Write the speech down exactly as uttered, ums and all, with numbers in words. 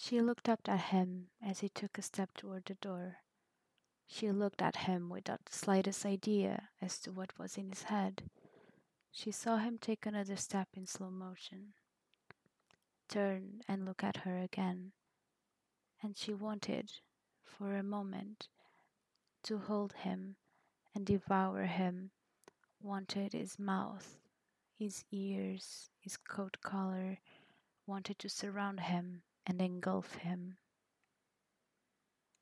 She looked up at him as he took a step toward the door. She looked at him without the slightest idea as to what was in his head. She saw him take another step in slow motion, turn and look at her again, and she wanted, for a moment, to hold him and devour him, wanted his mouth, his ears, his coat collar, wanted to surround him and engulf him.